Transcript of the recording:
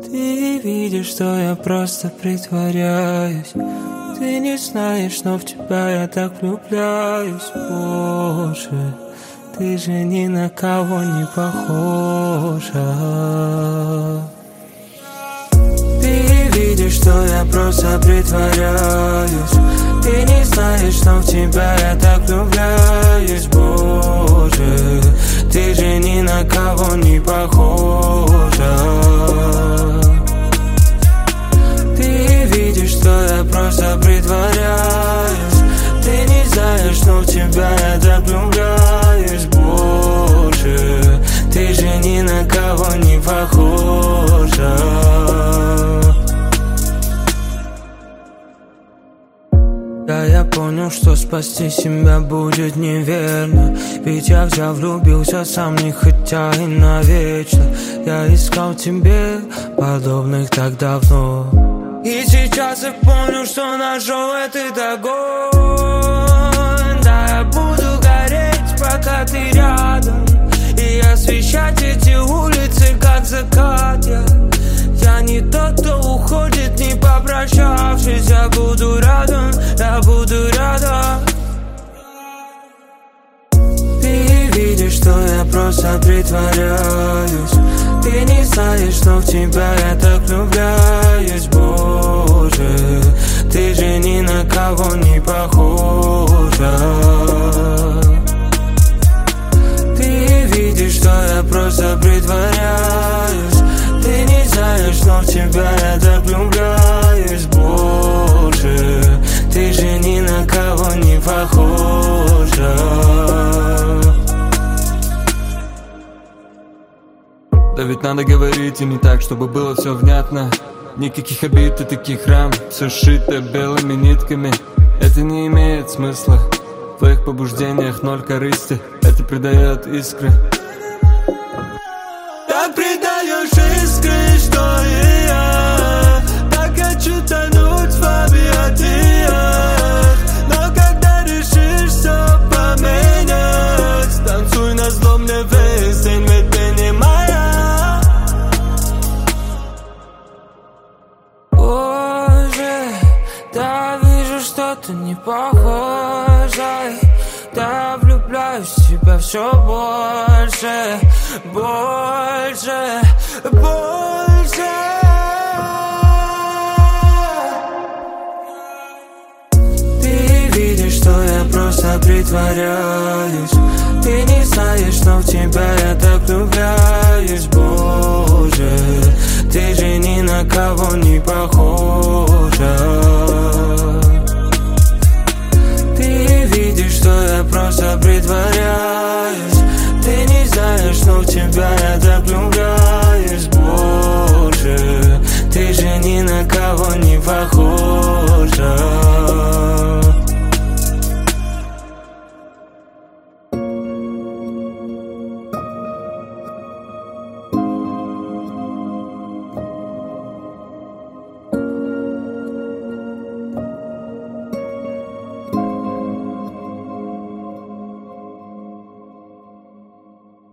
Ты видишь, что я просто притворяюсь. Ты не знаешь, но в тебя я так влюбляюсь. Боже, ты же ни на кого не похожа. Ты видишь, что я просто притворяюсь. Ты не знаешь, но в тебя я так влюбляюсь. Боже, ты же ни на кого не похожа. Ты видишь, что я просто притворяюсь. Ты не знаешь, но в тебя я так влюбляюсь. Боже, ты же ни на кого не похожа. Да, я понял, что спасти себя будет неверно. Ведь я влюбился сам, не хотя и навечно. Я искал тебе подобных так давно. И сейчас я понял, что нашел этот огонь. Да, я буду гореть, пока ты рядом, и освещать эти улицы, как закат. Я не тот, кто уходит, не попрощавшись. Я буду рядом, я буду рядом. Ты видишь, что я просто притворяюсь. Ты не знаешь, но в тебя я так влюбляюсь. Боже, ты же ни на кого не похожа. Ты видишь, что я просто притворяюсь. Ты не знаешь, но в тебя я так влюбляюсь. Боже, ты же ни на кого не похожа. Да ведь надо говорить и не так, чтобы было все внятно. Никаких обид и таких ран, все сшито белыми нитками. Это не имеет смысла. В твоих побуждениях ноль корысти. Это придает искры. Так придаешь искры, что и я. Так хочу тонуть в объятиях. Но когда решишь все поменять, танцуй назло мне весь день, ведь ты не моя. Боже, да вижу, что ты не похожа. Да влюбляюсь в тебя все больше, больше, больше. Ты видишь, что я просто притворяюсь. Ты не знаешь, но в тебя я так влюбляюсь. Боже, ты же ни на кого не похожа. Ты видишь, что я просто притворяюсь.